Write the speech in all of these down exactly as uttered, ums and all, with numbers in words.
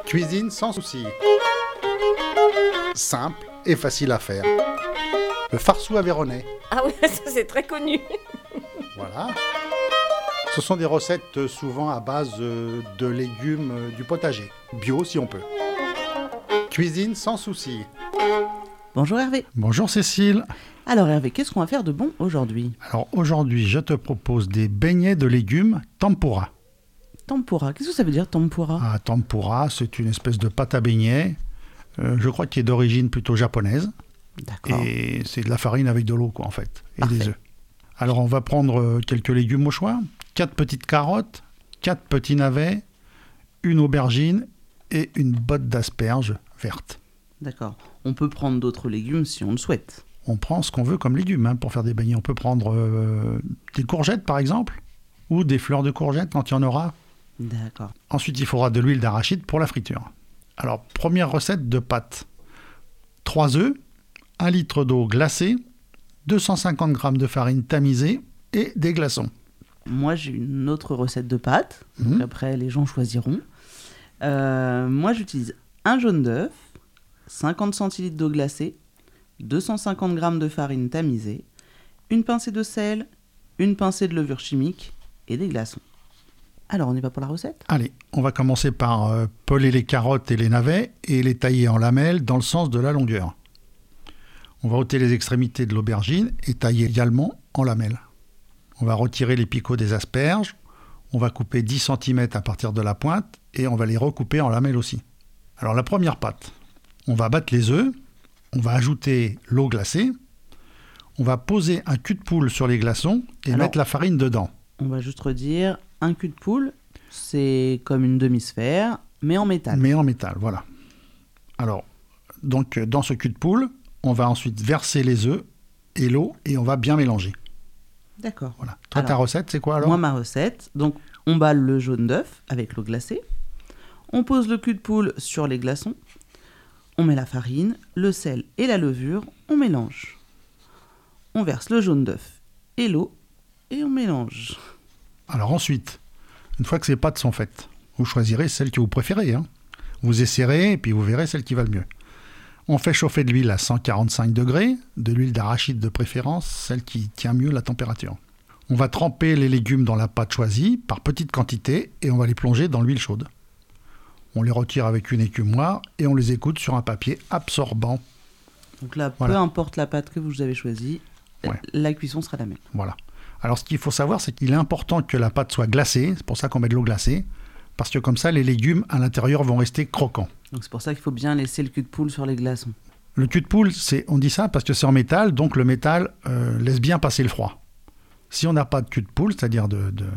Cuisine sans souci. Simple et facile à faire. Le farceau aveyronnais. Ah oui, ça c'est très connu. Voilà. Ce sont des recettes souvent à base de légumes du potager. Bio si on peut. Cuisine sans souci. Bonjour Hervé. Bonjour Cécile. Alors Hervé, qu'est-ce qu'on va faire de bon aujourd'hui ? Alors aujourd'hui, je te propose des beignets de légumes tempura. Tempura, qu'est-ce que ça veut dire tempura ? Ah, tempura, c'est une espèce de pâte à beignets, euh, je crois qu'il est d'origine plutôt japonaise. D'accord. Et c'est de la farine avec de l'eau, quoi, en fait, et Parfait. des œufs. Alors on va prendre quelques légumes au choix, quatre petites carottes, quatre petits navets, une aubergine et une botte d'asperges vertes. D'accord. On peut prendre d'autres légumes si on le souhaite. On prend ce qu'on veut comme légumes hein, pour faire des beignets. On peut prendre euh, des courgettes, par exemple, ou des fleurs de courgettes quand il y en aura. D'accord. Ensuite, il faudra de l'huile d'arachide pour la friture. Alors, première recette de pâte. trois œufs, un litre d'eau glacée, deux cent cinquante grammes de farine tamisée et des glaçons. Moi, j'ai une autre recette de pâtes. Donc Mmh. après, les gens choisiront. Euh, moi, j'utilise un jaune d'œuf, cinquante centilitres d'eau glacée, deux cent cinquante grammes de farine tamisée, une pincée de sel, une pincée de levure chimique et des glaçons. Alors, on y va pour la recette ? Allez, on va commencer par euh, peler les carottes et les navets et les tailler en lamelles dans le sens de la longueur. On va ôter les extrémités de l'aubergine et tailler également en lamelles. On va retirer les picots des asperges, on va couper dix centimètres à partir de la pointe et on va les recouper en lamelles aussi. Alors la première pâte, on va battre les œufs, on va ajouter l'eau glacée, on va poser un cul de poule sur les glaçons et Alors, mettre la farine dedans. On va juste redire, un cul de poule, c'est comme une demi-sphère, mais en métal. Mais en métal, voilà. Alors, donc euh, dans ce cul de poule, on va ensuite verser les œufs et l'eau et on va bien mélanger. D'accord. Voilà. Toi, ta Alors, recette, c'est quoi alors ? Moi, ma recette, donc on balle le jaune d'œuf avec l'eau glacée, on pose le cul de poule sur les glaçons, on met la farine, le sel et la levure, on mélange. On verse le jaune d'œuf et l'eau et on mélange. Alors ensuite, une fois que ces pâtes sont faites, vous choisirez celle que vous préférez. Hein. Vous essayerez et puis vous verrez celle qui va le mieux. On fait chauffer de l'huile à cent quarante-cinq degrés, de l'huile d'arachide de préférence, celle qui tient mieux la température. On va tremper les légumes dans la pâte choisie par petites quantités et on va les plonger dans l'huile chaude. On les retire avec une écumoire et on les écoute sur un papier absorbant. Donc là, Voilà. peu importe la pâte que vous avez choisie, Ouais. la cuisson sera la même. Voilà. Alors ce qu'il faut savoir, c'est qu'il est important que la pâte soit glacée, c'est pour ça qu'on met de l'eau glacée, parce que comme ça, les légumes à l'intérieur vont rester croquants. Donc c'est pour ça qu'il faut bien laisser le cul de poule sur les glaçons. Le cul de poule, c'est, on dit ça parce que c'est en métal, donc le métal euh, laisse bien passer le froid. Si on n'a pas de cul de poule, c'est-à-dire de, de,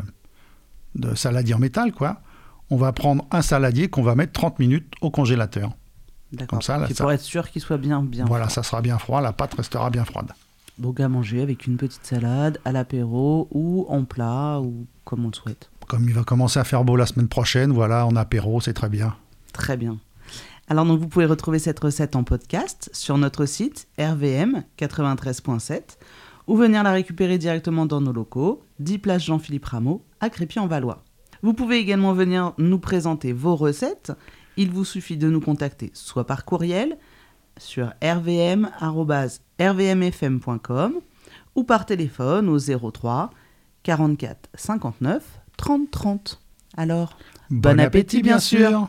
de saladier en métal, quoi, on va prendre un saladier qu'on va mettre trente minutes au congélateur. D'accord. Comme ça, là, C'est ça- pour être sûr qu'il soit bien, bien Voilà, froid. ça sera bien froid, la pâte restera bien froide. Donc à manger avec une petite salade, à l'apéro ou en plat ou comme on le souhaite. Comme il va commencer à faire beau la semaine prochaine, voilà, en apéro, c'est très bien. Très bien. Alors donc vous pouvez retrouver cette recette en podcast sur notre site R V M quatre-vingt-treize point sept ou venir la récupérer directement dans nos locaux, dix place Jean-Philippe Rameau à Crépy-en-Valois. Vous pouvez également venir nous présenter vos recettes. Il vous suffit de nous contacter soit par courriel sur r v m arobase r v m f m point com ou par téléphone au zéro trois quarante-quatre cinquante-neuf trente trente. Alors, bon appétit, bien sûr.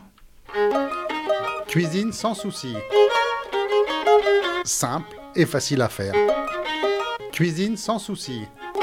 Cuisine sans souci. Simple et facile à faire. Cuisine sans souci.